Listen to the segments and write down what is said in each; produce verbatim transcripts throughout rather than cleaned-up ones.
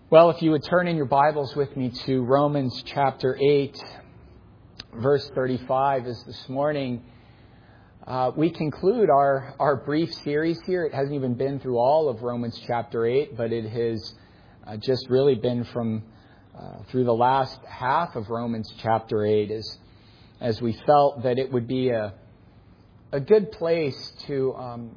Well, if you would turn in your Bibles with me to Romans chapter eight, verse thirty-five, as this morning uh, we conclude our, our brief series here. It hasn't even been through all of Romans chapter eight, but it has uh, just really been from uh, through the last half of Romans chapter eight, as, as we felt that it would be a, a good place to, um,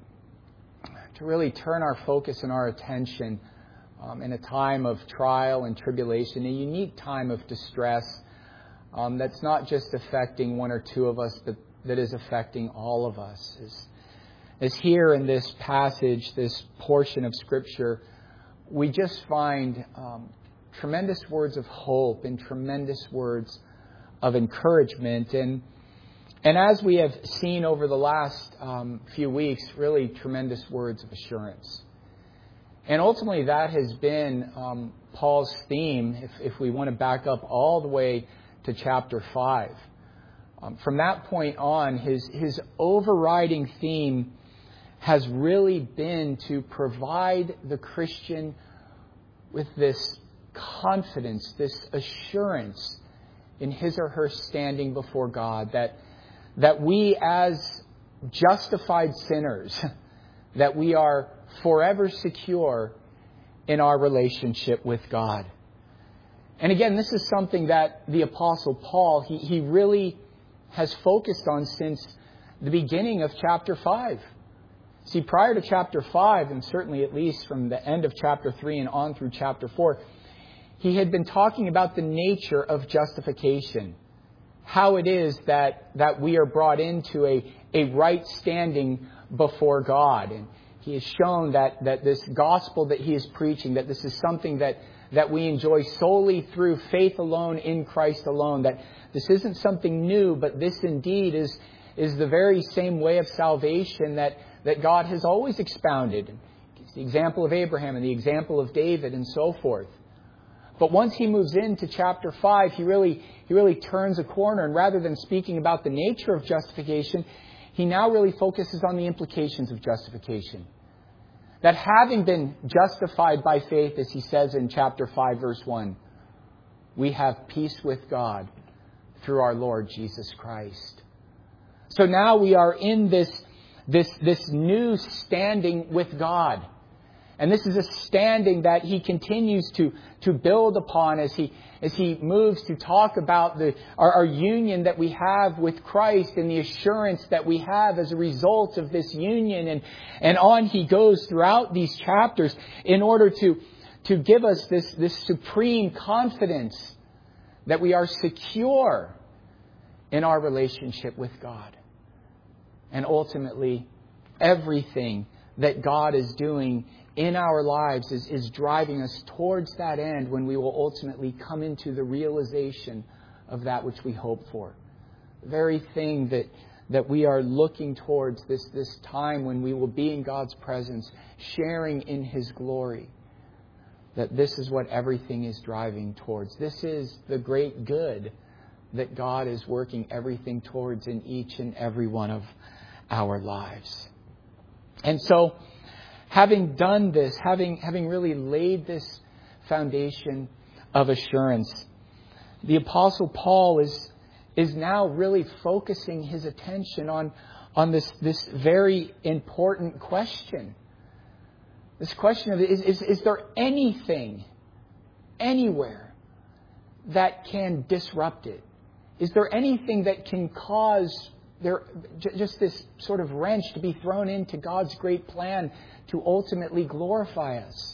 to really turn our focus and our attention Um, in a time of trial and tribulation, a unique time of distress um, that's not just affecting one or two of us, but that is affecting all of us. As, as here in this passage, this portion of Scripture, we just find um, tremendous words of hope and tremendous words of encouragement. And, and as we have seen over the last um, few weeks, really tremendous words of assurance. And ultimately, that has been um, Paul's theme, if, if we want to back up all the way to chapter five. Um, from that point on, his, his overriding theme has really been to provide the Christian with this confidence, this assurance in his or her standing before God, that, that we as justified sinners, that we are forever secure in our relationship with God. And again, this is something that the Apostle Paul, he, he really has focused on since the beginning of chapter five. See, prior to chapter five, and certainly at least from the end of chapter three and on through chapter four, he had been talking about the nature of justification. How it is that, that we are brought into a, a right standing before God. And he has shown that, that this gospel that he is preaching, that this is something that, that we enjoy solely through faith alone in Christ alone, that this isn't something new, but this indeed is, is the very same way of salvation that, that God has always expounded. It's the example of Abraham and the example of David and so forth. But once he moves into chapter five, he really, he really turns a corner, and rather than speaking about the nature of justification, he now really focuses on the implications of justification. That having been justified by faith, as he says in chapter five, verse one, we have peace with God through our Lord Jesus Christ. So now we are in this, this, this new standing with God. And this is a standing that he continues to, to build upon as he, as he moves to talk about the, our, our union that we have with Christ and the assurance that we have as a result of this union. And, and on he goes throughout these chapters in order to, to give us this, this supreme confidence that we are secure in our relationship with God. And ultimately, everything that God is doing in our lives is, is driving us towards that end when we will ultimately come into the realization of that which we hope for. The very thing that, that we are looking towards, this, this time when we will be in God's presence, sharing in His glory. That this is what everything is driving towards. This is the great good that God is working everything towards in each and every one of our lives. And so, having done this, having, having really laid this foundation of assurance, the Apostle Paul is, is now really focusing his attention on, on this, this very important question. This question of, is, is, is there anything, anywhere, that can disrupt it? Is there anything that can cause there just this sort of wrench to be thrown into God's great plan to ultimately glorify us?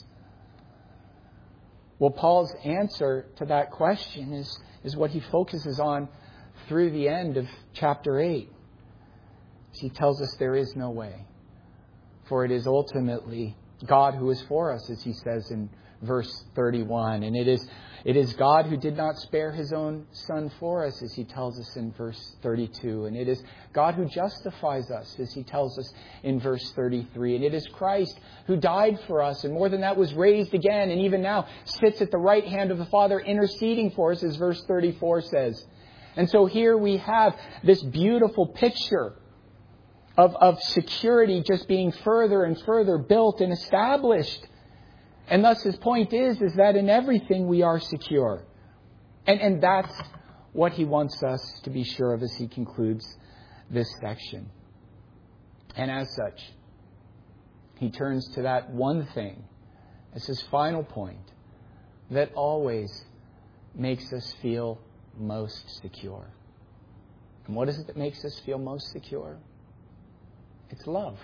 Well, Paul's answer to that question is, is what he focuses on through the end of chapter eight. He tells us there is no way. For it is ultimately God who is for us, as he says in verse thirty-one. And it is it is God who did not spare His own Son for us, as he tells us in verse thirty-two. And it is God who justifies us, as he tells us in verse thirty-three. And it is Christ who died for us, and more than that, was raised again, and even now sits at the right hand of the Father interceding for us, as verse thirty-four says. And so here we have this beautiful picture of, of security just being further and further built and established. And thus his point is, is that in everything we are secure. And, and that's what he wants us to be sure of as he concludes this section. And as such, he turns to that one thing as his final point that always makes us feel most secure. And what is it that makes us feel most secure? It's love.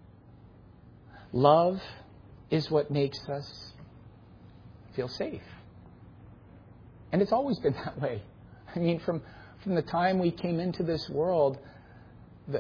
Love is what makes us feel safe. And it's always been that way. I mean, from, from the time we came into this world, the,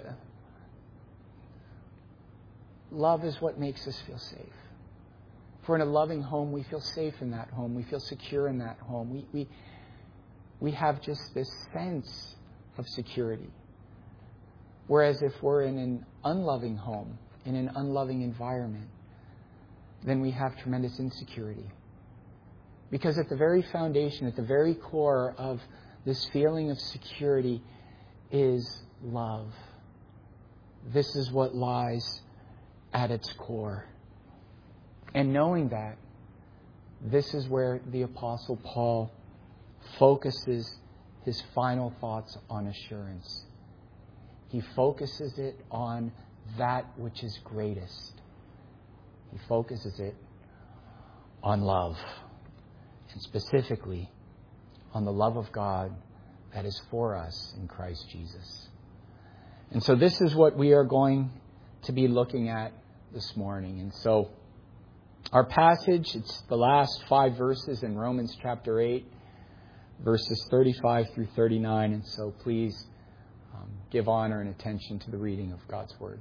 love is what makes us feel safe. If we're in a loving home, we feel safe in that home. We feel secure in that home. We, we, we have just this sense of security. Whereas if we're in an unloving home, in an unloving environment, then we have tremendous insecurity. Because at the very foundation, at the very core of this feeling of security is love. This is what lies at its core. And knowing that, this is where the Apostle Paul focuses his final thoughts on assurance. He focuses it on that which is greatest. He focuses it on love. And specifically on the love of God that is for us in Christ Jesus. And so this is what we are going to be looking at this morning. And so our passage, it's the last five verses in Romans chapter eight, verses thirty-five through thirty-nine. And so please um, give honor and attention to the reading of God's Word.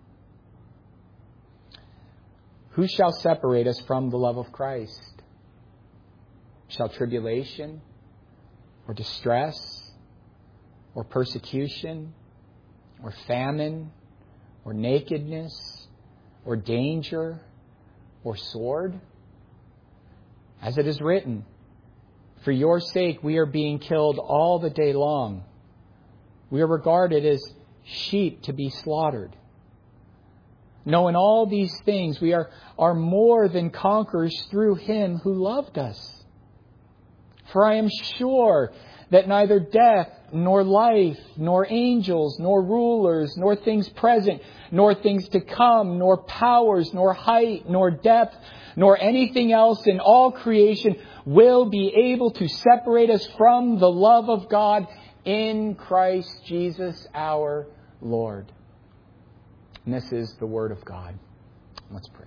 Who shall separate us from the love of Christ? Shall tribulation, or distress, or persecution, or famine, or nakedness, or danger, or sword? As it is written, for your sake we are being killed all the day long. We are regarded as sheep to be slaughtered. No, in all these things we are, are more than conquerors through Him who loved us. For I am sure that neither death, nor life, nor angels, nor rulers, nor things present, nor things to come, nor powers, nor height, nor depth, nor anything else in all creation will be able to separate us from the love of God in Christ Jesus our Lord. And this is the Word of God. Let's pray.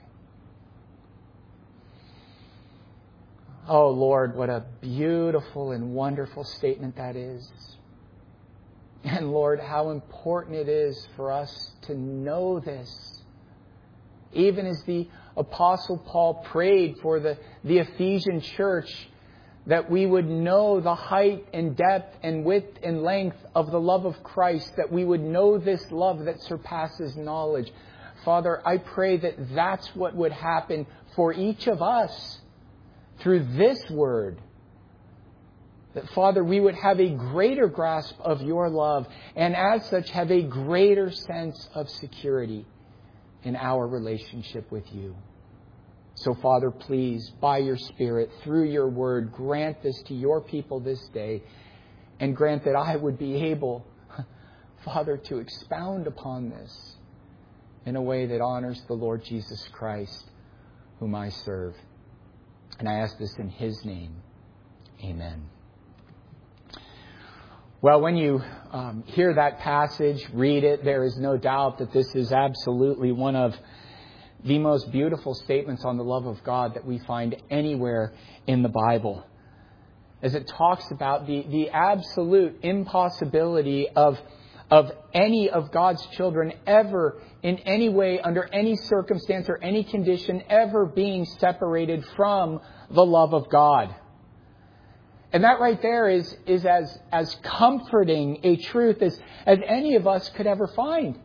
Oh, Lord, what a beautiful and wonderful statement that is. And Lord, how important it is for us to know this. Even as the Apostle Paul prayed for the, the Ephesian church, that we would know the height and depth and width and length of the love of Christ, that we would know this love that surpasses knowledge. Father, I pray that that's what would happen for each of us through this word. That, Father, we would have a greater grasp of your love and as such have a greater sense of security in our relationship with you. So, Father, please, by your Spirit, through your word, grant this to your people this day and grant that I would be able, Father, to expound upon this in a way that honors the Lord Jesus Christ, whom I serve. And I ask this in His name. Amen. Well, when you um, hear that passage, read it, there is no doubt that this is absolutely one of the most beautiful statements on the love of God that we find anywhere in the Bible. As it talks about the, the absolute impossibility of, of any of God's children ever, in any way, under any circumstance or any condition, ever being separated from the love of God. And that right there is, is as, as comforting a truth as, as any of us could ever find.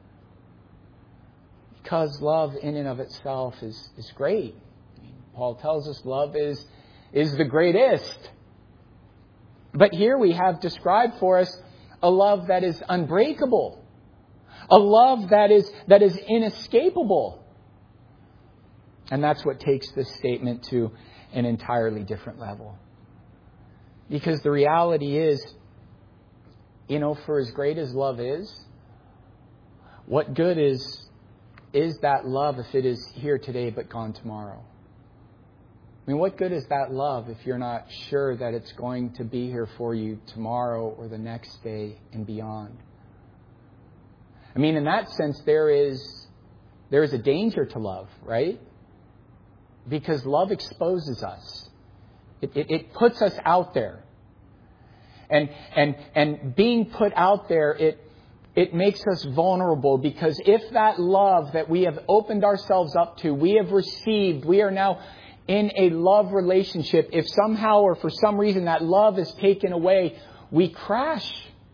Because love in and of itself is, is great. Paul tells us love is, is the greatest. But here we have described for us a love that is unbreakable. A love that is, that is inescapable. And that's what takes this statement to an entirely different level. Because the reality is, you know, for as great as love is, what good is is that love if it is here today but gone tomorrow? I mean, what good is that love if you're not sure that it's going to be here for you tomorrow or the next day and beyond? I mean, in that sense, there is there is a danger to love, right? Because love exposes us. It, it, it puts us out there. And and and being put out there, it it makes us vulnerable, because if that love that we have opened ourselves up to, we have received, we are now in a love relationship, if somehow or for some reason that love is taken away, we crash.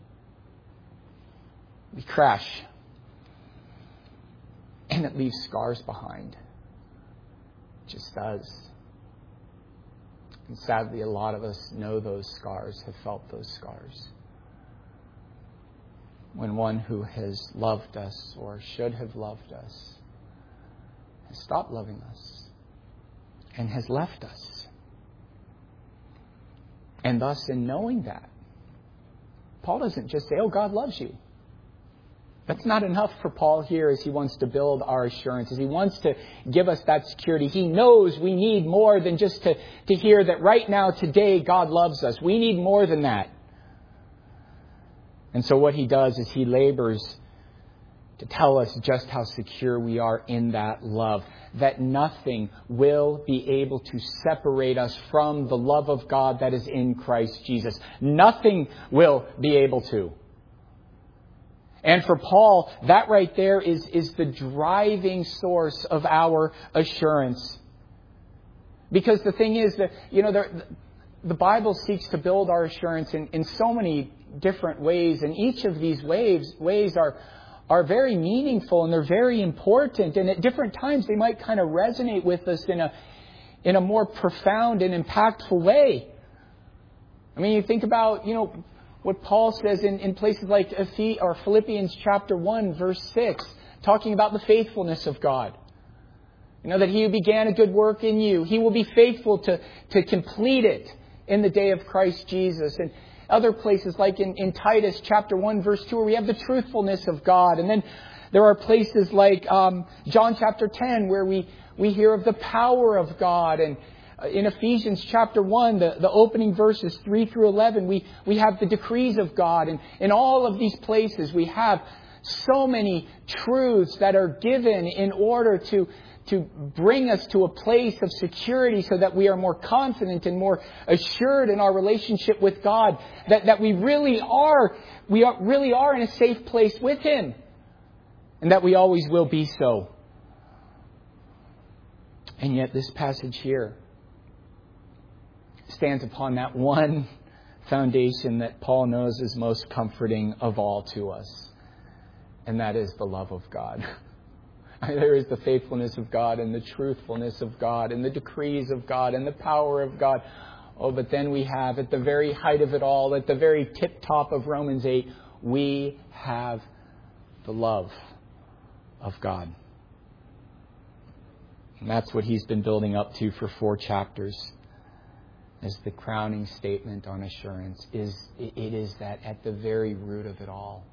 We crash. And it leaves scars behind. It just does. And sadly, a lot of us know those scars, have felt those scars. When one who has loved us or should have loved us has stopped loving us and has left us. And thus, in knowing that, Paul doesn't just say, oh, God loves you. That's not enough for Paul here as he wants to build our assurance, as he wants to give us that security. He knows we need more than just to, to hear that right now, today, God loves us. We need more than that. And so what he does is he labors to tell us just how secure we are in that love, that nothing will be able to separate us from the love of God that is in Christ Jesus. Nothing will be able to. And for Paul, that right there is, is the driving source of our assurance. Because the thing is that, you know, the, the Bible seeks to build our assurance in, in so many different ways. And each of these ways, ways are, are very meaningful and they're very important. And at different times, they might kind of resonate with us in a, in a more profound and impactful way. I mean, you think about, you know, what Paul says in, in places like or Philippians chapter one, verse six, talking about the faithfulness of God. You know, that He who began a good work in you, He will be faithful to, to complete it in the day of Christ Jesus. And other places like in, in Titus chapter one, verse two, where we have the truthfulness of God. And then there are places like um, John chapter ten, where we, we hear of the power of God. And in Ephesians chapter one, the, the opening verses three through eleven, we, we have the decrees of God. And in all of these places, we have so many truths that are given in order to, to bring us to a place of security so that we are more confident and more assured in our relationship with God. That, that we really are, we are, really are in a safe place with Him. And that we always will be so. And yet this passage here stands upon that one foundation that Paul knows is most comforting of all to us. And that is the love of God. There is the faithfulness of God and the truthfulness of God and the decrees of God and the power of God. Oh, but then we have at the very height of it all, at the very tip top of Romans eight, we have the love of God. And that's what he's been building up to for four chapters. As the crowning statement on assurance is, it is that at the very root of it all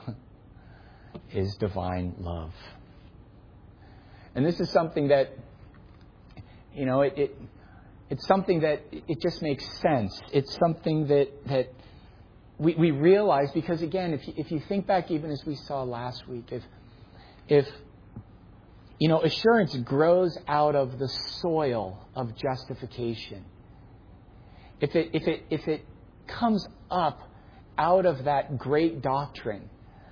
is divine love. And this is something that, you know, it, it it's something that it just makes sense. It's something that that we, we realize because, again, if you, if you think back even as we saw last week, if if you know, assurance grows out of the soil of justification. If it, if it, if it comes up out of that great doctrine,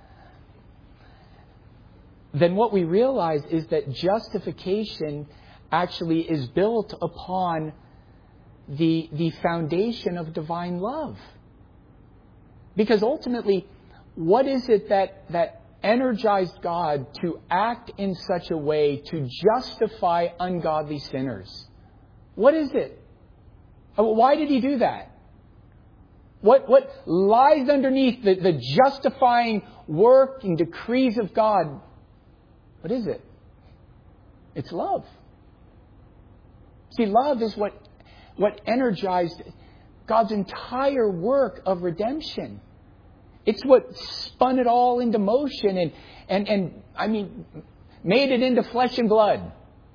then what we realize is that justification actually is built upon the, the foundation of divine love. Because ultimately, what is it that, that energized God to act in such a way to justify ungodly sinners? What is it? Why did He do that? What, what lies underneath the, the justifying work and decrees of God? What is it? It's love. See, love is what, what energized God's entire work of redemption. It's what spun it all into motion and, and, and I mean, made it into flesh and blood.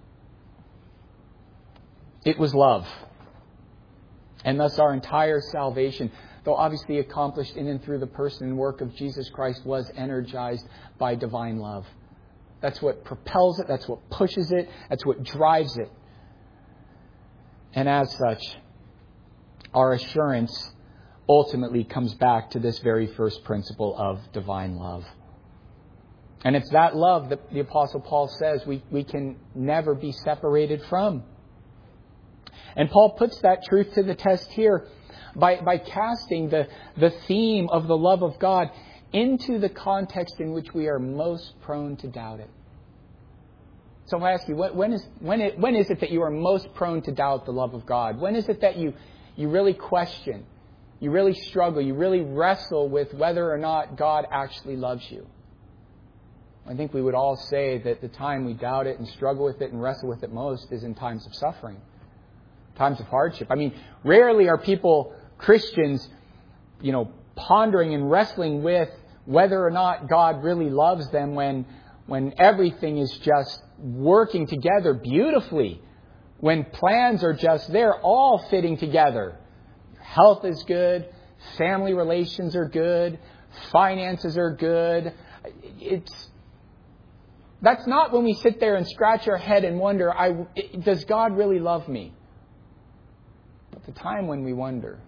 It was love. And thus our entire salvation, though obviously accomplished in and through the person and work of Jesus Christ, was energized by divine love. That's what propels it. That's what pushes it. That's what drives it. And as such, our assurance ultimately comes back to this very first principle of divine love. And it's that love that the Apostle Paul says we, we can never be separated from. And Paul puts that truth to the test here by, by casting the, the theme of the love of God into the context in which we are most prone to doubt it. So I ask you, when is, when, it, when is it that you are most prone to doubt the love of God? When is it that you, you really question, you really struggle, you really wrestle with whether or not God actually loves you? I think we would all say that the time we doubt it and struggle with it and wrestle with it most is in times of suffering, times of hardship. I mean, rarely are people, Christians, you know, pondering and wrestling with whether or not God really loves them when, when everything is just working together beautifully, when plans are just there, all fitting together. Health is good, family relations are good, finances are good. It's that's not when we sit there and scratch our head and wonder, I, does God really love me? But the time when we wonder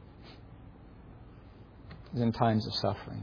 is in times of suffering.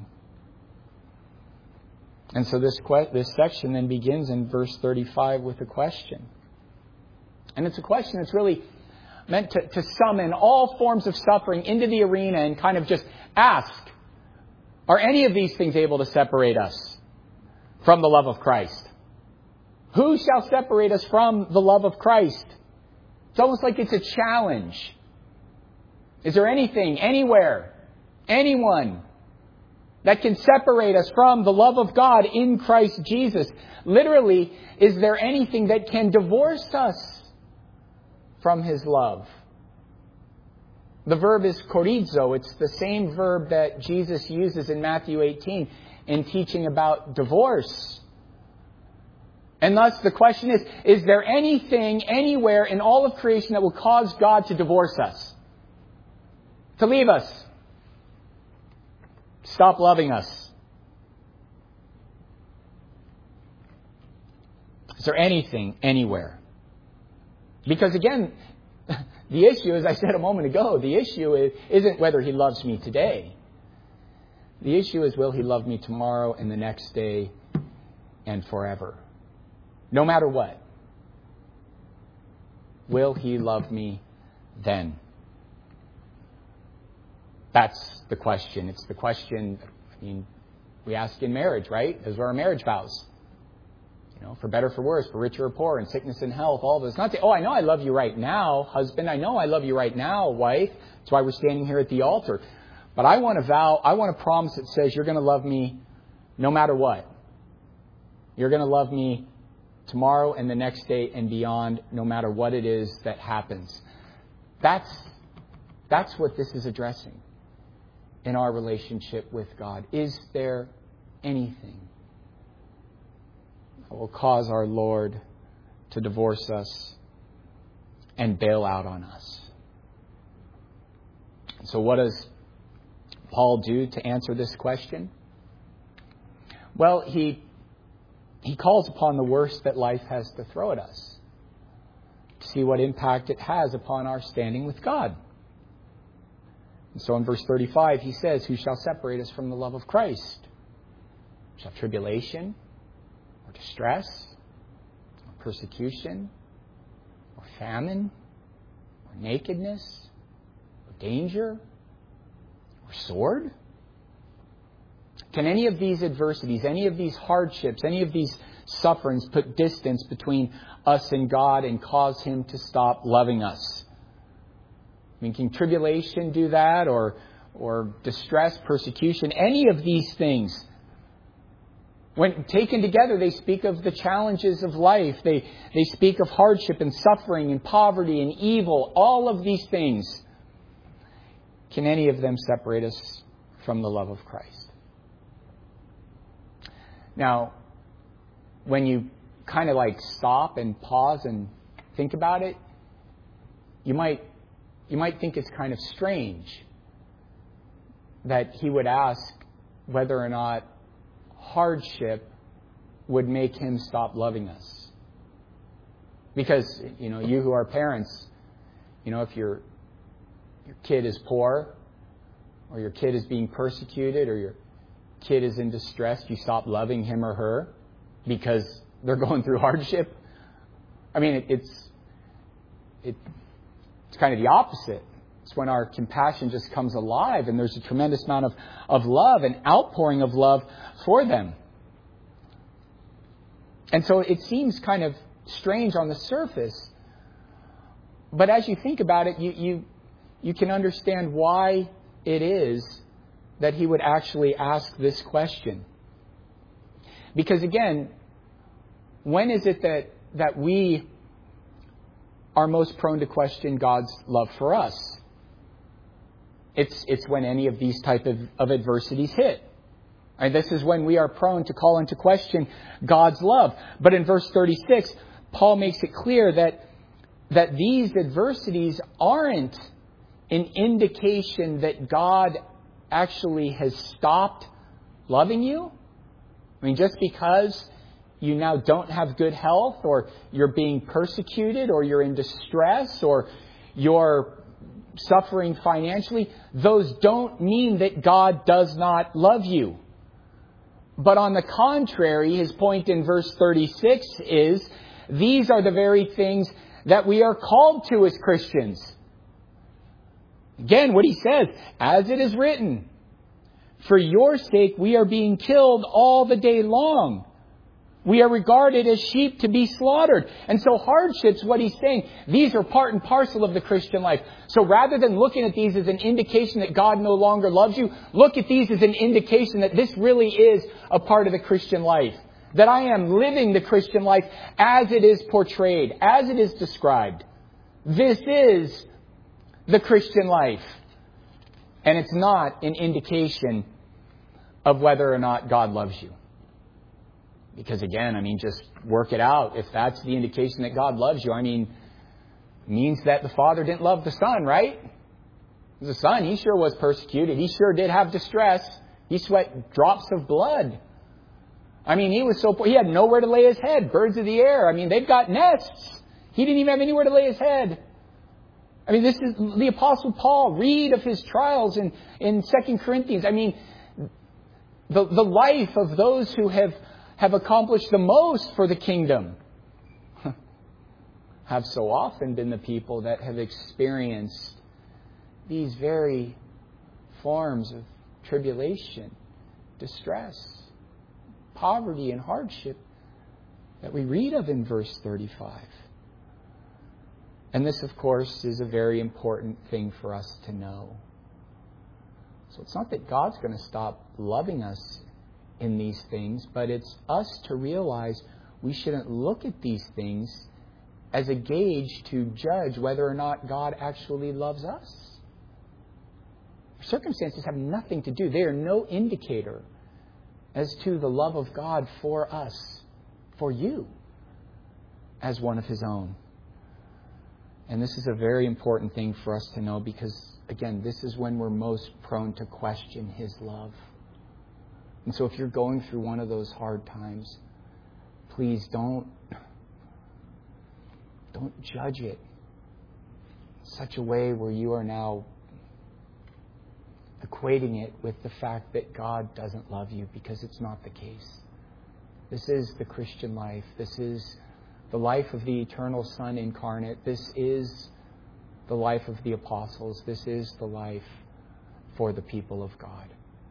And so this que- this section then begins in verse thirty-five with a question. And it's a question that's really meant to, to summon all forms of suffering into the arena and kind of just ask, are any of these things able to separate us from the love of Christ? Who shall separate us from the love of Christ? It's almost like it's a challenge. Is there anything, anywhere, anyone that can separate us from the love of God in Christ Jesus? Literally, is there anything that can divorce us from His love? The verb is chorizo. It's the same verb that Jesus uses in Matthew eighteen in teaching about divorce. And thus the question is, is there anything, anywhere in all of creation that will cause God to divorce us? To leave us? Stop loving us? Is there anything, anywhere? Because again, the issue, as I said a moment ago, the issue is, isn't whether He loves me today. The issue is, will He love me tomorrow and the next day and forever? No matter what. Will He love me then? That's the question. It's the question, I mean, we ask in marriage, right? Those are our marriage vows. You know, for better, for worse, for richer or poor, in sickness and health, all those. Not to, oh, I know I love you right now, husband. I know I love you right now, wife. That's why we're standing here at the altar. But I want a vow, I want a promise that says you're going to love me no matter what. You're going to love me tomorrow and the next day and beyond, no matter what it is that happens. That's, that's what this is addressing in our relationship with God. Is there anything that will cause our Lord to divorce us and bail out on us? So what does Paul do to answer this question? Well, he he calls upon the worst that life has to throw at us to see what impact it has upon our standing with God. And so in verse thirty-five, he says, who shall separate us from the love of Christ? Shall tribulation, or distress, or persecution, or famine, or nakedness, or danger, or sword? Can any of these adversities, any of these hardships, any of these sufferings put distance between us and God and cause Him to stop loving us? I mean, can tribulation do that, or or distress, persecution, any of these things? When taken together, they speak of the challenges of life. They, they speak of hardship and suffering and poverty and evil. All of these things. Can any of them separate us from the love of Christ? Now, when you kind of like stop and pause and think about it, you might, you might think it's kind of strange that he would ask whether or not hardship would make him stop loving us. Because, you know, you who are parents, you know, if your your kid is poor, or your kid is being persecuted, or your kid is in distress, you stop loving him or her because they're going through hardship. I mean, it, it's it, it's kind of the opposite. It's when our compassion just comes alive and there's a tremendous amount of, of love, an outpouring of love for them. And so it seems kind of strange on the surface. But as you think about it, you, you, you can understand why it is that he would actually ask this question. Because again, when is it that, that we are most prone to question God's love for us? It's, it's when any of these type of, of adversities hit. And this is when we are prone to call into question God's love. But in verse thirty-six, Paul makes it clear that, that these adversities aren't an indication that God actually has stopped loving you. I mean, just because you now don't have good health, or you're being persecuted, or you're in distress, or you're suffering financially, those don't mean that God does not love you. But on the contrary, his point in verse thirty-six is, these are the very things that we are called to as Christians. Again, what he says, as it is written, for your sake we are being killed all the day long. We are regarded as sheep to be slaughtered. And so hardships, what he's saying, these are part and parcel of the Christian life. So rather than looking at these as an indication that God no longer loves you, look at these as an indication that this really is a part of the Christian life. That I am living the Christian life as it is portrayed, as it is described. This is the Christian life. And it's not an indication of whether or not God loves you. Because again, I mean, just work it out. If that's the indication that God loves you, I mean, means that the Father didn't love the Son, right? The Son, he sure was persecuted. He sure did have distress. He sweat drops of blood. I mean, he was so poor. He had nowhere to lay his head. Birds of the air. I mean, they've got nests. He didn't even have anywhere to lay his head. I mean, this is the Apostle Paul. Read of his trials in, in Second Corinthians. I mean, the, the life of those who have have accomplished the most for the kingdom have so often been the people that have experienced these very forms of tribulation, distress, poverty, and hardship that we read of in verse thirty-five. And this, of course, is a very important thing for us to know. So it's not that God's going to stop loving us in these things, but it's us to realize we shouldn't look at these things as a gauge to judge whether or not God actually loves us. Circumstances have nothing to do. They are no indicator as to the love of God for us, for you, as one of His own. And this is a very important thing for us to know because, again, this is when we're most prone to question His love. And so if you're going through one of those hard times, please don't, don't judge it in such a way where you are now equating it with the fact that God doesn't love you, because it's not the case. This is the Christian life. This is the life of the eternal Son incarnate. This is the life of the apostles. This is the life for the people of God.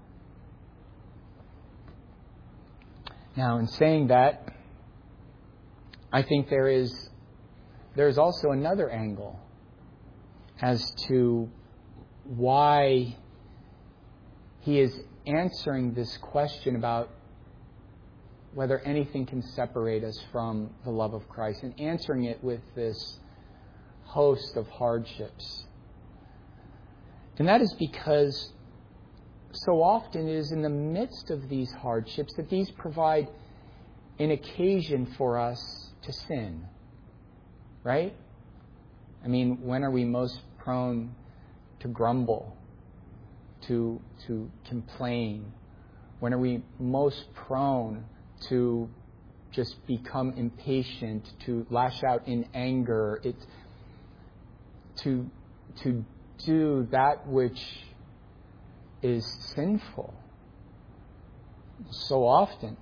Now, in saying that, I think there is there is also another angle as to why he is answering this question about whether anything can separate us from the love of Christ, and answering it with this host of hardships. And that is because so often it is in the midst of these hardships that these provide an occasion for us to sin. Right? I mean, when are we most prone to grumble, to, to complain? When are we most prone to just become impatient, to lash out in anger, it, to, to do that which is sinful? So often,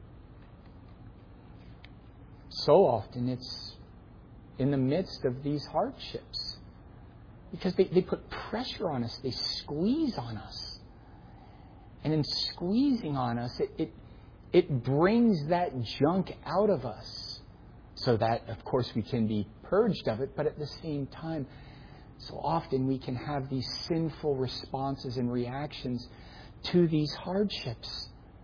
so often it's in the midst of these hardships, because they, they put pressure on us, they squeeze on us. And in squeezing on us, it, it, it brings that junk out of us, so that, of course, we can be purged of it, but at the same time, so often we can have these sinful responses and reactions to these hardships.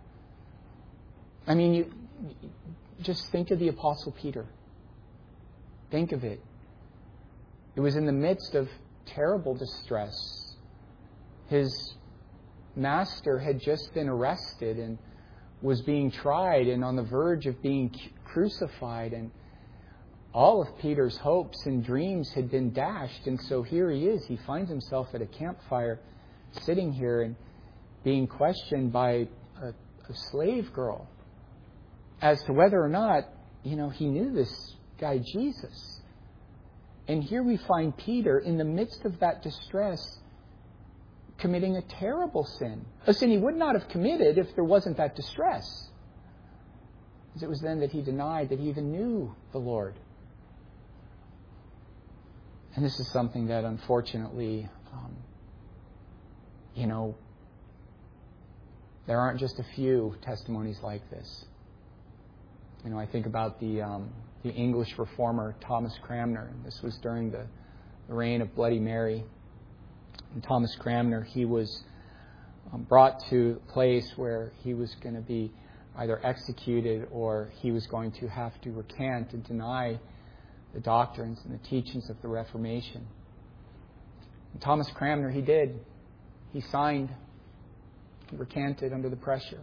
I mean, you just think of the Apostle Peter. Think of it. It was in the midst of terrible distress. His master had just been arrested and was being tried and on the verge of being crucified, and all of Peter's hopes and dreams had been dashed. And so here he is. He finds himself at a campfire, sitting here and being questioned by a, a slave girl as to whether or not, you know, he knew this guy Jesus. And here we find Peter in the midst of that distress committing a terrible sin. A sin he would not have committed if there wasn't that distress. Because it was then that he denied that he even knew the Lord. And this is something that, unfortunately, um, you know, there aren't just a few testimonies like this. You know, I think about the um, the English reformer Thomas Cranmer. This was during the, the reign of Bloody Mary. And Thomas Cranmer, he was um, brought to a place where he was going to be either executed or he was going to have to recant and deny the doctrines and the teachings of the Reformation. And Thomas Cranmer, he did. He signed. He recanted under the pressure.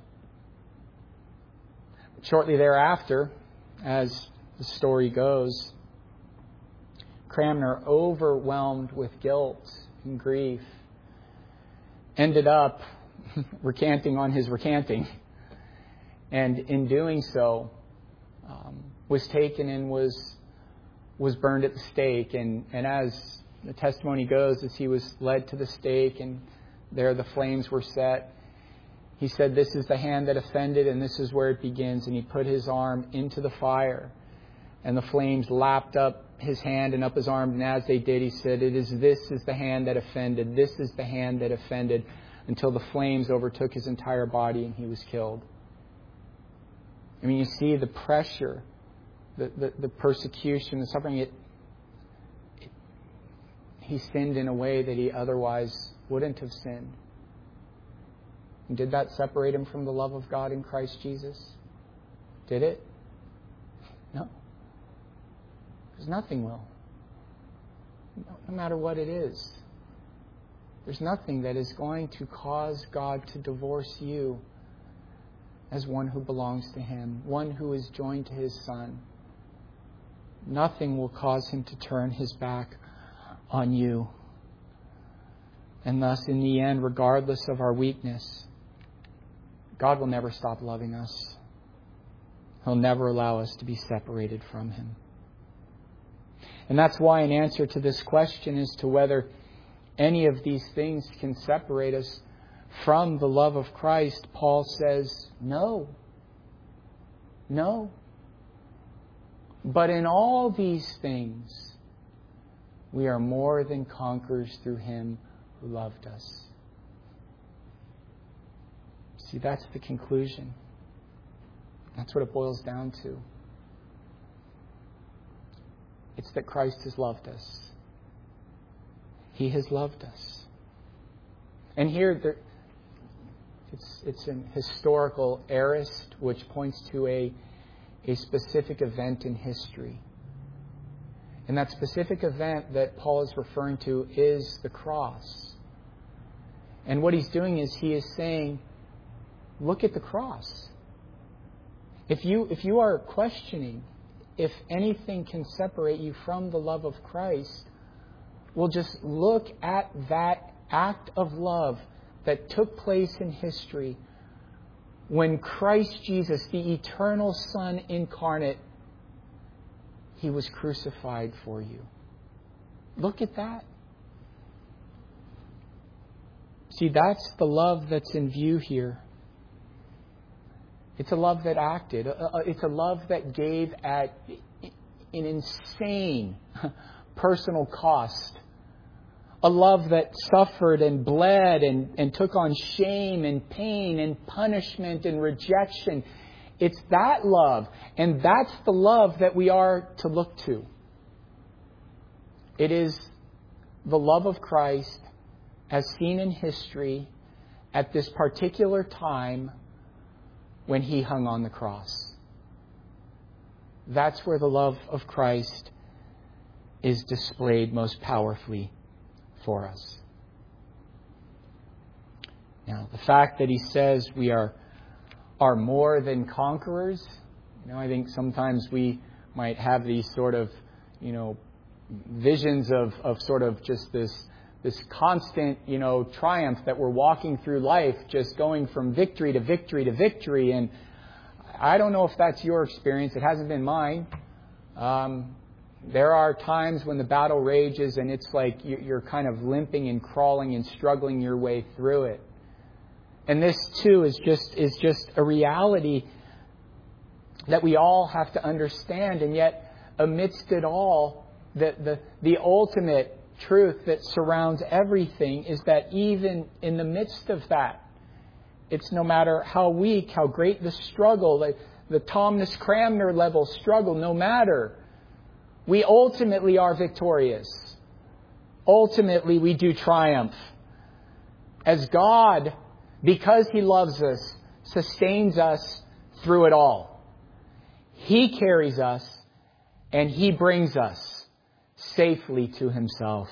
But shortly thereafter, as the story goes, Cranmer, overwhelmed with guilt and grief, ended up recanting on his recanting. And in doing so, um, was taken and was was burned at the stake. And, and as the testimony goes, as he was led to the stake and there the flames were set, he said, "This is the hand that offended, and this is where it begins." And he put his arm into the fire, and the flames lapped up his hand and up his arm. And as they did, he said, "It is this is the hand that offended. This is the hand that offended," until the flames overtook his entire body and he was killed. I mean, you see the pressure, the, the, the persecution, the suffering. It, it, he sinned in a way that he otherwise wouldn't have sinned. And did that separate him from the love of God in Christ Jesus? Did it? No. Because nothing will. No, no matter what it is. There's nothing that is going to cause God to divorce you as one who belongs to Him, one who is joined to His Son. Nothing will cause Him to turn His back on you. And thus, in the end, regardless of our weakness, God will never stop loving us. He'll never allow us to be separated from Him. And that's why an answer to this question as to whether any of these things can separate us from the love of Christ, Paul says, no. No. But in all these things, we are more than conquerors through Him who loved us. See, that's the conclusion. That's what it boils down to. It's that Christ has loved us. He has loved us. And here, there, It's, it's an historical aorist, which points to a, a specific event in history. And that specific event that Paul is referring to is the cross. And what he's doing is he is saying, look at the cross. If you, if you are questioning if anything can separate you from the love of Christ, well, just look at that act of love that took place in history when Christ Jesus, the eternal Son incarnate, He was crucified for you. Look at that. See, that's the love that's in view here. It's a love that acted. It's a love that gave at an insane personal cost. A love that suffered and bled and, and took on shame and pain and punishment and rejection. It's that love, and that's the love that we are to look to. It is the love of Christ as seen in history at this particular time when He hung on the cross. That's where the love of Christ is displayed most powerfully for us. Now, the fact that He says we are are more than conquerors, you know, I think sometimes we might have these sort of, you know, visions of, of sort of just this this constant, you know, triumph that we're walking through life, just going from victory to victory to victory. And I don't know if that's your experience. It hasn't been mine. Um, there are times when the battle rages and it's like you're kind of limping and crawling and struggling your way through it. And this too is just is just a reality that we all have to understand. And yet, amidst it all, the the, the ultimate truth that surrounds everything is that even in the midst of that, it's no matter how weak, how great the struggle, the, the Thomas Cranmer level struggle, no matter, we ultimately are victorious. Ultimately, we do triumph. As God, because He loves us, sustains us through it all. He carries us and He brings us safely to Himself.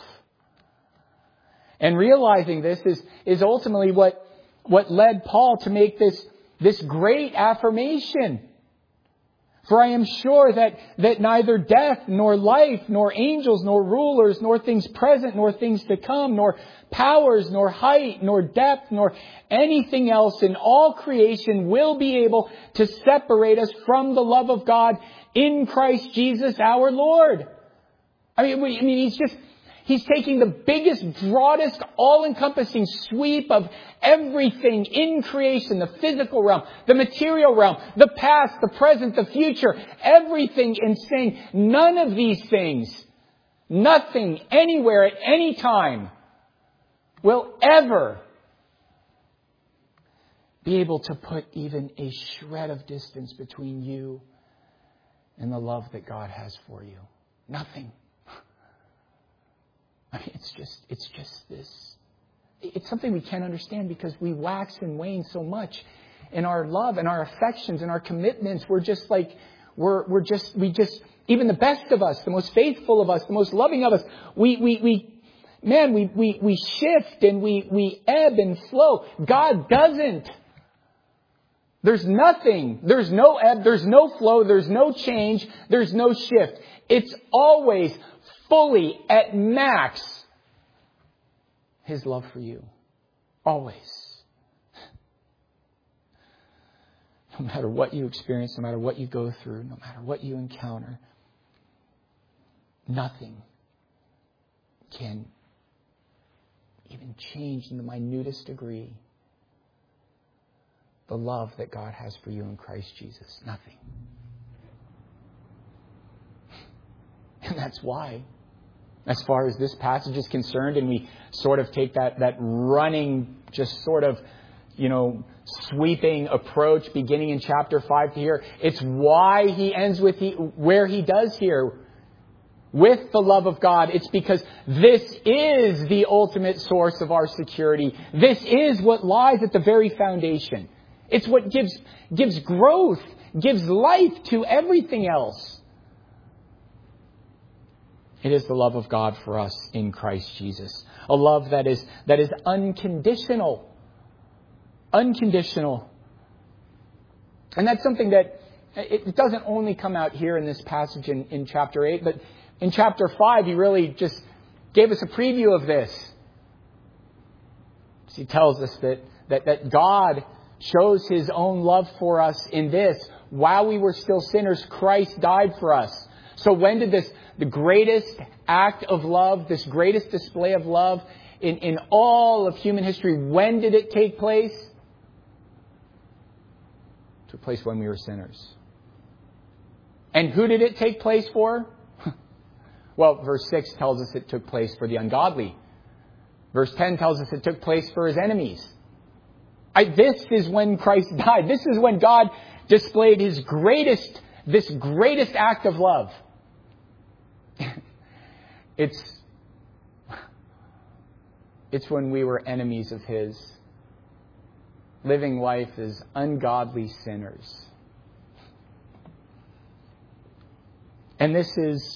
And realizing this is, is ultimately what, what led Paul to make this, this great affirmation. For I am sure that, that neither death, nor life, nor angels, nor rulers, nor things present, nor things to come, nor powers, nor height, nor depth, nor anything else in all creation will be able to separate us from the love of God in Christ Jesus our Lord. I mean, I mean, he's just, he's taking the biggest, broadest, all-encompassing sweep of everything in creation, the physical realm, the material realm, the past, the present, the future, everything, and saying none of these things, nothing, anywhere, at any time, will ever be able to put even a shred of distance between you and the love that God has for you. Nothing. I mean, it's just, it's just this. It's something we can't understand because we wax and wane so much in our love and our affections and our commitments. We're just like, we're, we're just, we just, even the best of us, the most faithful of us, the most loving of us, we, we, we, man, we, we, we shift and we, we ebb and flow. God doesn't. There's nothing. There's no ebb. There's no flow. There's no change. There's no shift. It's always fully at max His love for you. Always. No matter what you experience, no matter what you go through, no matter what you encounter, nothing can even change in the minutest degree the love that God has for you in Christ Jesus. Nothing. And that's why, as far as this passage is concerned, and we sort of take that, that running, just sort of, you know, sweeping approach beginning in chapter five to here, it's why he ends with he, where he does here. with the love of God, it's because this is the ultimate source of our security. This is what lies at the very foundation. It's what gives, gives growth, gives life to everything else. It is the love of God for us in Christ Jesus. A love that is, that is unconditional. Unconditional. And that's something that it doesn't only come out here in this passage in, in chapter eight, but in chapter five, he really just gave us a preview of this. He tells us that, that, that God shows his own love for us in this. While we were still sinners, Christ died for us. So when did this, the greatest act of love, this greatest display of love in, in all of human history, when did it take place? It took place when we were sinners. And who did it take place for? Well, verse six tells us it took place for the ungodly. Verse ten tells us it took place for his enemies. I, this is when Christ died. This is when God displayed his greatest, this greatest act of love. It's, it's when we were enemies of his, living life as ungodly sinners. And this is,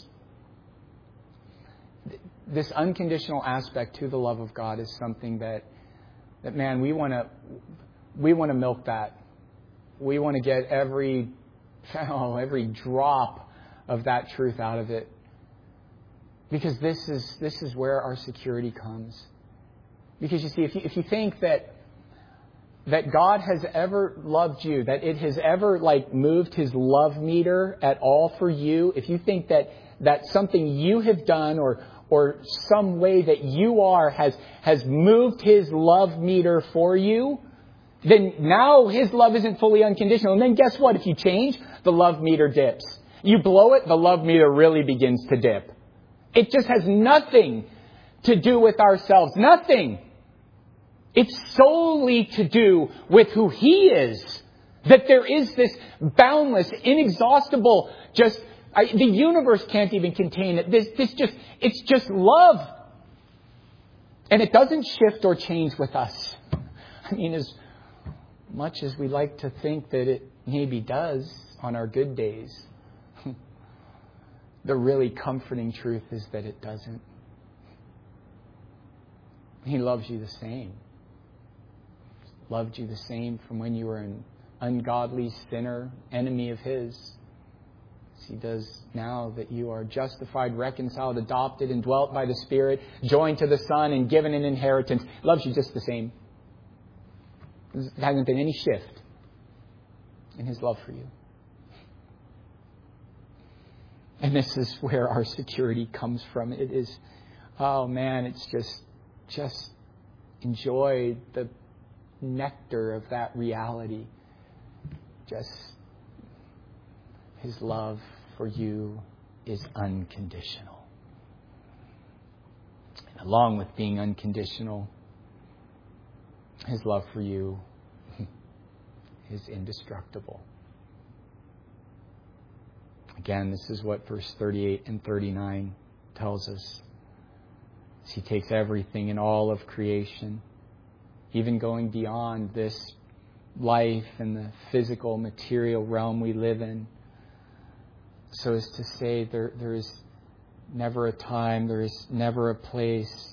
this unconditional aspect to the love of God is something that, that man, we want to, we want to milk that. We want to get every, oh, every drop of that truth out of it. Because this is, this is where our security comes. Because you see, if you, if you think that, that God has ever loved you, that it has ever like moved his love meter at all for you, if you think that, that something you have done or, or some way that you are has, has moved his love meter for you, then now his love isn't fully unconditional. And then guess what? If you change, the love meter dips. You blow it, the love meter really begins to dip. It just has nothing to do with ourselves. Nothing. It's solely to do with who he is. That there is this boundless, inexhaustible, just, I, the universe can't even contain it. This, this just, it's just love. And it doesn't shift or change with us. I mean, as much as we like to think that it maybe does on our good days, the really comforting truth is that it doesn't. He loves you the same. Loved you the same from when you were an ungodly sinner, enemy of his, as he does now that you are justified, reconciled, adopted, and dwelt by the Spirit, joined to the Son, and given an inheritance. Loves you just the same. There hasn't been any shift in his love for you. And this is where our security comes from. It is, oh man, it's just, just enjoy the nectar of that reality. Just, his love for you is unconditional. And along with being unconditional, his love for you is indestructible. Again, this is what verse thirty-eight and thirty-nine tells us. As he takes everything in all of creation, even going beyond this life and the physical, material realm we live in, so as to say there, there is never a time, there is never a place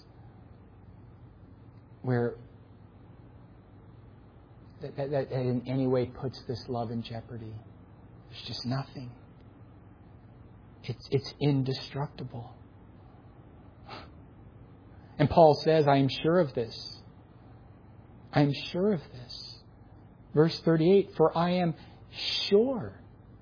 where that, that, that in any way puts this love in jeopardy. There's just nothing. It's, it's indestructible. And Paul says, I am sure of this. I am sure of this. Verse thirty-eight, for I am sure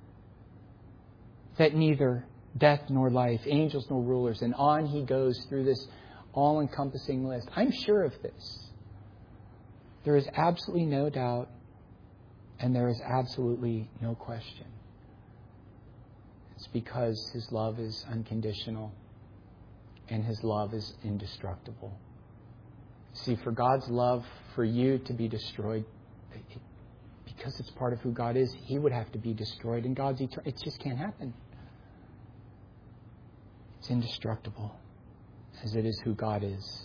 that neither death nor life, angels nor rulers, and on he goes through this all-encompassing list. I'm sure of this. There is absolutely no doubt, and there is absolutely no question. It's because his love is unconditional and his love is indestructible. See, for God's love for you to be destroyed, it, because it's part of who God is, he would have to be destroyed. And God's eternal. It just can't happen. It's indestructible, as it is who God is.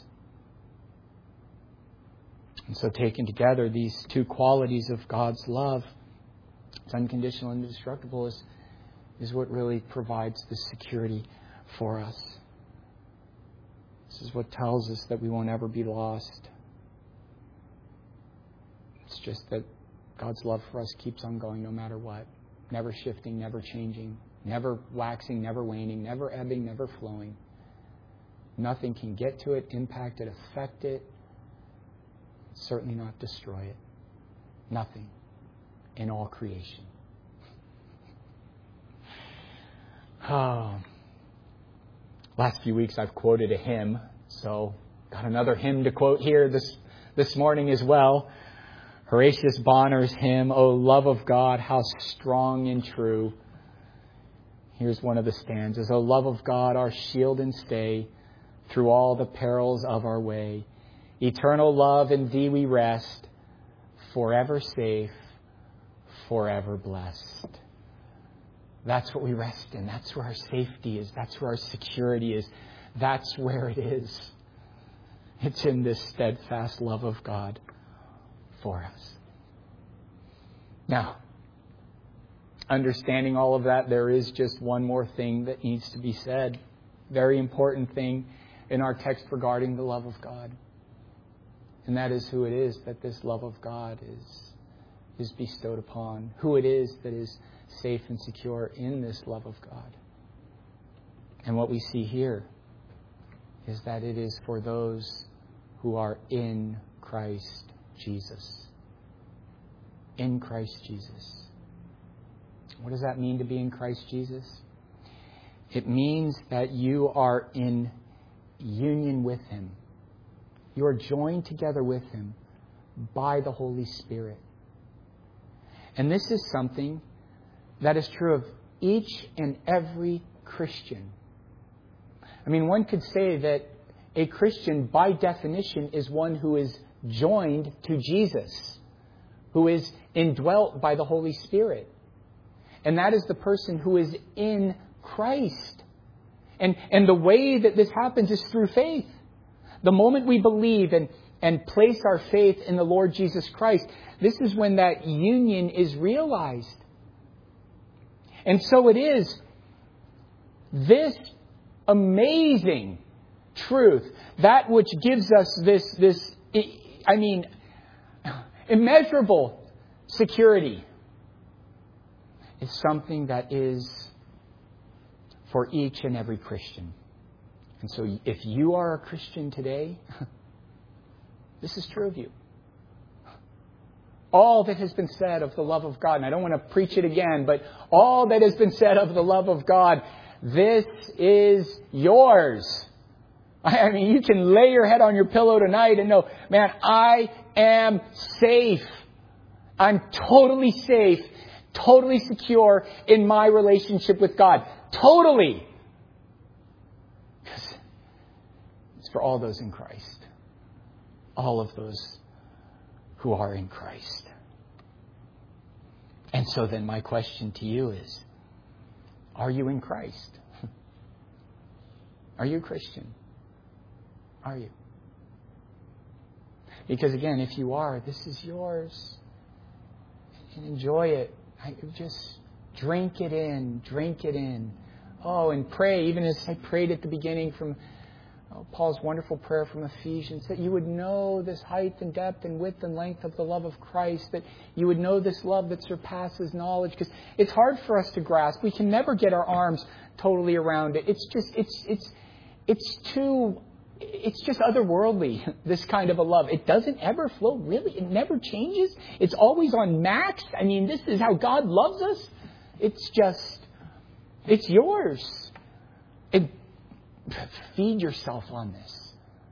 And so taken together, these two qualities of God's love, it's unconditional and indestructible, is, is what really provides the security for us. This is what tells us that we won't ever be lost. It's just that God's love for us keeps on going no matter what. Never shifting, never changing, never waxing, never waning, never ebbing, never flowing. Nothing can get to it, impact it, affect it. Certainly not destroy it. Nothing in all creation. Oh. Last few weeks I've quoted a hymn, so got another hymn to quote here this, this morning as well. Horatius Bonner's hymn, O love of God, how strong and true. Here's one of the stanzas. O love of God, our shield and stay through all the perils of our way. Eternal love, in Thee we rest, forever safe, forever blessed. That's what we rest in. That's where our safety is. That's where our security is. That's where it is. It's in this steadfast love of God for us. Now, understanding all of that, there is just one more thing that needs to be said. Very important thing in our text regarding the love of God. And that is who it is that this love of God is, is bestowed upon. Who it is that is safe and secure in this love of God. And what we see here is that it is for those who are in Christ Jesus. In Christ Jesus. What does that mean to be in Christ Jesus? It means that you are in union with Him. You are joined together with Him by the Holy Spirit. And this is something that is true of each and every Christian. I mean, one could say that a Christian, by definition, is one who is joined to Jesus, who is indwelt by the Holy Spirit. And that is the person who is in Christ. And, and the way that this happens is through faith. The moment we believe and, and place our faith in the Lord Jesus Christ, this is when that union is realized. And so it is this amazing truth, that which gives us this, this, I mean, immeasurable security, is something that is for each and every Christian. And so if you are a Christian today, this is true of you. All that has been said of the love of God, and I don't want to preach it again, but all that has been said of the love of God, this is yours. I mean, you can lay your head on your pillow tonight and know, man, I am safe. I'm totally safe, totally secure in my relationship with God. Totally. Because it's for all those in Christ. All of those who are in Christ. And so then my question to you is, are you in Christ? Are you a Christian? Are you? Because again, if you are, this is yours. And enjoy it. I just drink it in. Drink it in. Oh, and pray, even as I prayed at the beginning from oh, Paul's wonderful prayer from Ephesians, that you would know this height and depth and width and length of the love of Christ, that you would know this love that surpasses knowledge, because it's hard for us to grasp. We can never get our arms totally around it. It's just, it's, it's, it's too, it's just otherworldly, this kind of a love. It doesn't ever flow, really. It never changes. It's always on max. I mean, this is how God loves us. It's just, it's yours. And feed yourself on this.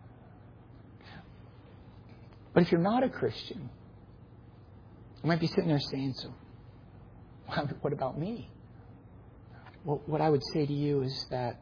But if you're not a Christian, you might be sitting there saying, so what about me? Well, what I would say to you is that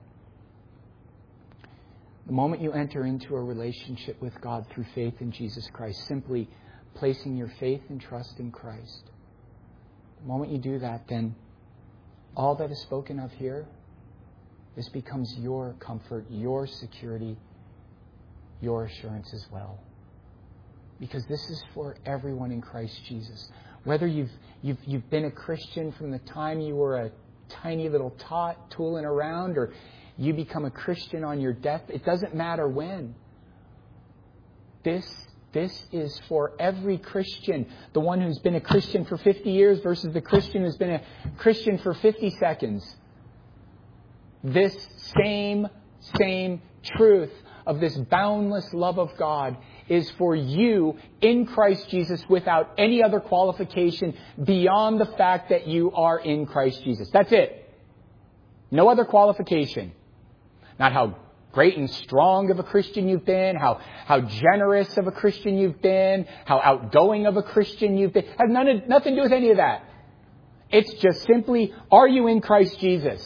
the moment you enter into a relationship with God through faith in Jesus Christ, simply placing your faith and trust in Christ, the moment you do that, then all that is spoken of here This becomes your comfort, your security, your assurance as well. Because this is for everyone in Christ Jesus. Whether you've, you've, you've been a Christian from the time you were a tiny little tot tooling around, or you become a Christian on your death, it doesn't matter when. This, this is for every Christian. The one who's been a Christian for fifty years versus the Christian who's been a Christian for fifty seconds. This same, same truth of this boundless love of God is for you in Christ Jesus without any other qualification beyond the fact that you are in Christ Jesus. That's it. No other qualification. Not how great and strong of a Christian you've been, how, how generous of a Christian you've been, how outgoing of a Christian you've been. It has none of, nothing to do with any of that. It's just simply, are you in Christ Jesus?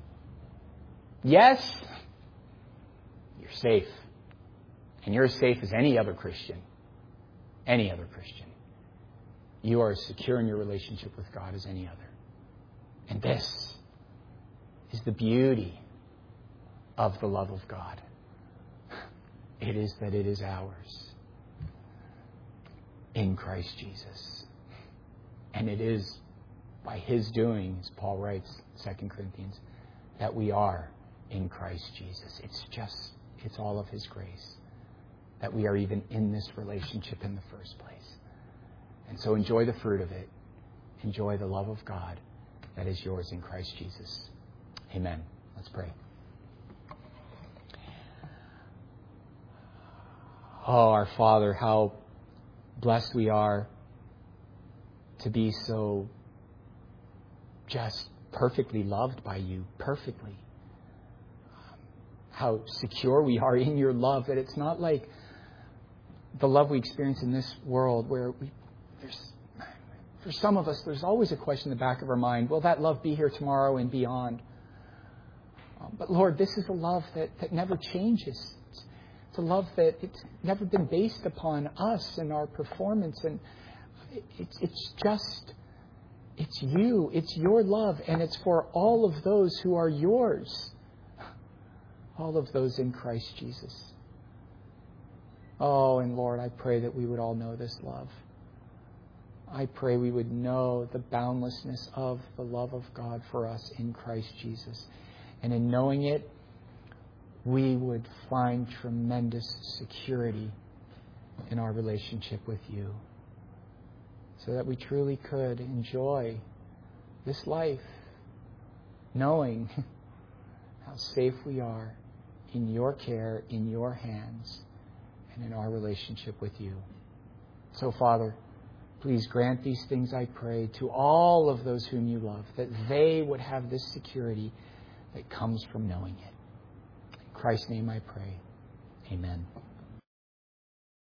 Yes, you're safe. And you're as safe as any other Christian. Any other Christian. You are as secure in your relationship with God as any other. And this is the beauty of the love of God. It is that it is ours in Christ Jesus. And it is by His doing, as Paul writes, Second Corinthians, that we are in Christ Jesus. It's just, it's all of His grace that we are even in this relationship in the first place. And so enjoy the fruit of it. Enjoy the love of God that is yours in Christ Jesus. Amen. Let's pray. Oh, our Father, how blessed we are to be so just perfectly loved by you, perfectly. How secure we are in your love, that it's not like the love we experience in this world where we, there's, for some of us, there's always a question in the back of our mind, will that love be here tomorrow and beyond? Um, but Lord, this is a love that, that never changes. It's, it's a love that it's never been based upon us and our performance. And it's, it's just, it's you, it's your love, and it's for all of those who are yours. All of those in Christ Jesus. Oh, and Lord, I pray that we would all know this love. I pray we would know the boundlessness of the love of God for us in Christ Jesus. And in knowing it, we would find tremendous security in our relationship with you. So that we truly could enjoy this life, knowing how safe we are in your care, in your hands, and in our relationship with you. So, Father, please grant these things, I pray, to all of those whom you love, that they would have this security that comes from knowing it. In Christ's name I pray. Amen.